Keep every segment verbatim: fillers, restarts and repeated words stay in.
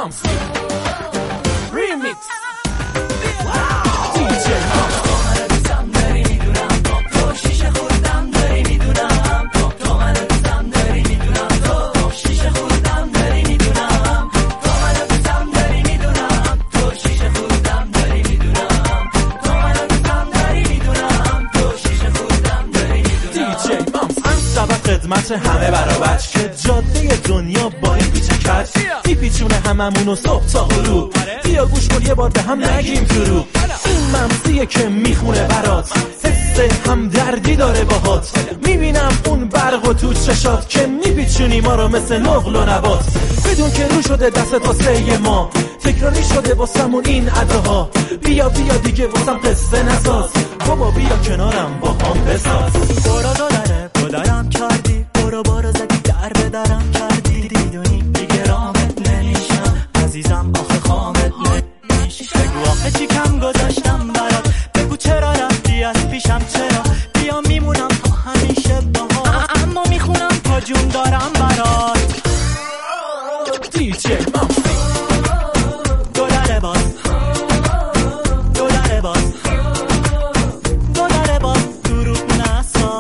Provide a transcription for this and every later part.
مامسی ریمیکس دی جی مامسی خدمت همه برابر که جاده دنیا با این پیچه کج میپیچونه هممونو صبح تا غروب. بیا گوش کن یه بار به هم نگیم دروغ. این ممسیه که میخونه برات، حس همدردی داره باهات. میبینم اون برق و تو چشات که میپیچونی ما رو مثل نقل و نبات. بدون که رو شده دستت واسه ما، تکراری شده واسمون این اداها. بیا بیا دیگه واسم قصه نساز، بابا بیا کنارم با هم بساز. برو داره دارم کردی، برو برو زدی در به درم کردی. دیدونی دیگه رامت نمیشم عزیزم، آخه خامت نمیشم. بگو آخه چی کم گذاشتم برات، بگو چرا رفتی از پیشم، چرا بیا میمونم تا همیشه باهات. اما میخونم تا جون دارم برات. دی جی مامسی دلاره باز، دلاره باز، دلاره باز، دروغ نسا.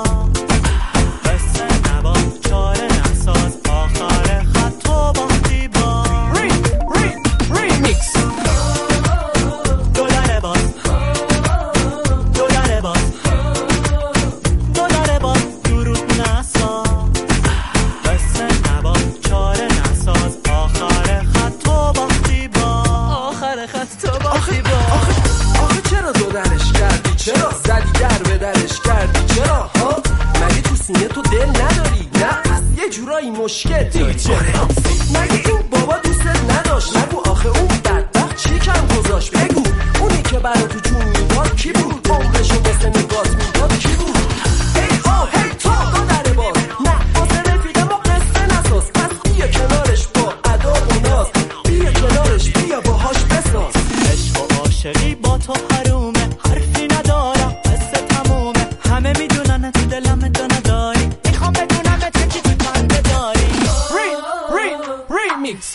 چرا زدی در به درش کردی؟ چرا ها؟ مگه تو سینه تو دل نداری؟ نه یه جورایی مشکل داری. مگه این بابا دوست نداشت؟ نگو آخه اون بدبخت چی کم گذاشت؟ بگو اونی که برا تو جون میداد کی بود؟ عمرشو واسه نگات میداد کی بود؟ ای آه هی تو دو در باز، نه واسه رفیقه ما قصه نساز. پس بیا کنارش با ادا و ناز، بیا کنارش بیا باهاش بساز. عشق و عاشقی با تو حرومه، حرفی ندارم قصه تمومه. همه میدونن تو دلم تو نداری، میخوام بدونم تو چی تو تنده داری. ری ری ریمیکس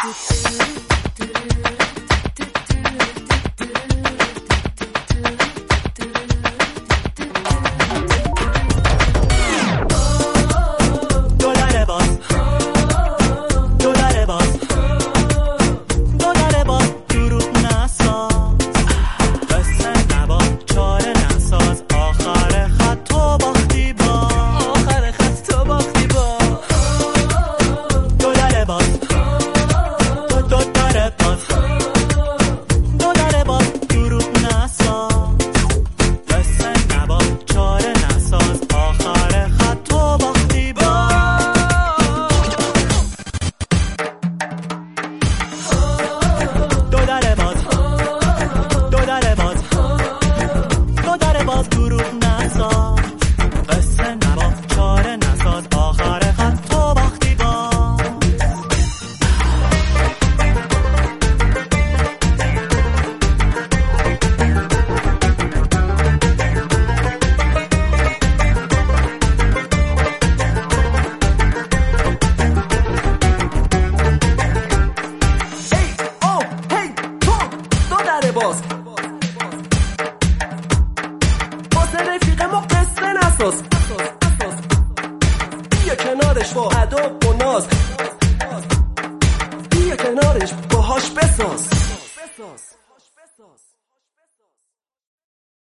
دلاره باز، دلاره باز، دلاره باز، دروغ نساز. قصه نباز، چاره نساز. آخر خط تو باختی با، آخر خط تو باختی با. دلاره باز، دلاره باز، دلاره باز، دروغ نساز. قصه نباز، چاره نساز. آخر خط تو باختی با. دلاره باز، دلاره باز، دلاره باز، دروغ نساز. قصه نباز، چاره نساز. آخر خط تو باختی با. ای آه هی تو دو در باز، واسه رفیقه ما قصه نساز. بیا کنارش با ادب و ناز، بیا کنارش باهاش بساز.